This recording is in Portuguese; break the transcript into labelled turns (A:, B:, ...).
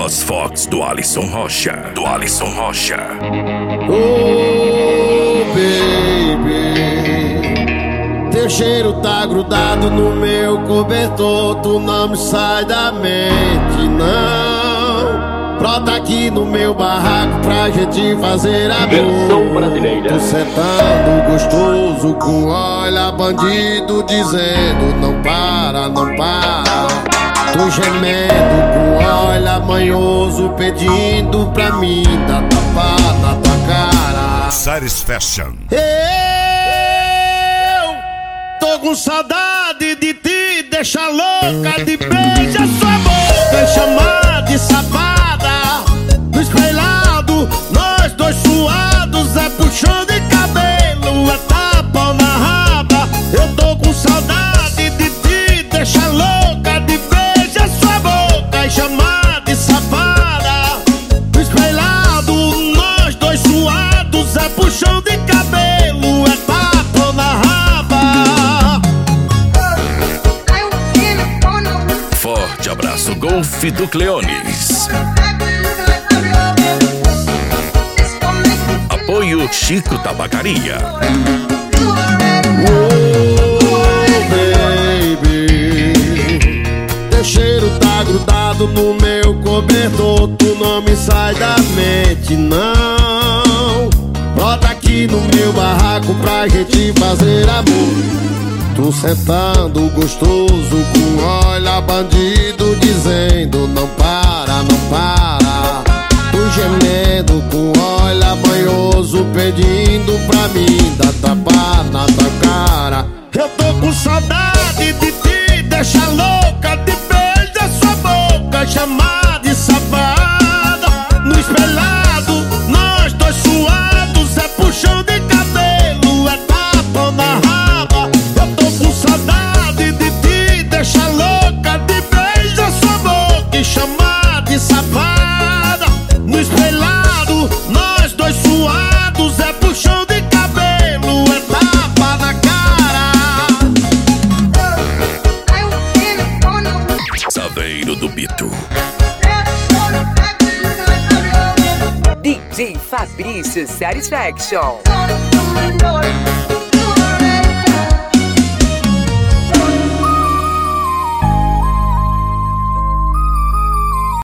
A: Voz Fox do Alisson Rocha.
B: Oh, baby, teu cheiro tá grudado no meu cobertor. Tu não me sai da mente, não. Brota aqui no meu barraco pra gente fazer amor.
C: Versão brasileira.
B: Tu sentando gostoso com olha bandido dizendo não para, não para. Tu gemendo com olha manhoso pedindo pra mim dar tapa na tua cara.
A: Satisfaction.
B: Eu tô com saudade de te deixar louca, de beijar sua boca e chamar de safada. No espelhado, nós dois suados, é puxão de cabelo, é tapa na raba. Eu tô com saudade de te deixar louca, de beijar sua boca e chamar de safada. No espelhado, nós dois suados, é puxão de cabelo, é tapa na raba.
A: Forte abraço, Golf do Cleones. Apoio Chico Tabacaria.
B: Oh, baby, teu cheiro tá grudado no meu cobertor. Tu não me sai da mente, não. Brota aqui no meu barraco pra gente fazer amor. Tu sentando gostoso com olha bandido dizendo não para, não para. Tu gemendo com olha banhoso pedindo pra mim dar tapa na tua cara. Eu tô com saudade de te deixar louca, de beijar sua boca, chamar de safada. No espelhado, nós dois suados, é puxão de cabelo, é tapa na raba. Eu tô com saudade de te deixar louca, de beijar sua boca e chamar de safada. No espelhado, nós dois suados, é puxão de cabelo, é tapa na cara.
A: Saveiro do Bito.
D: DJ Fabrício Satisfaction.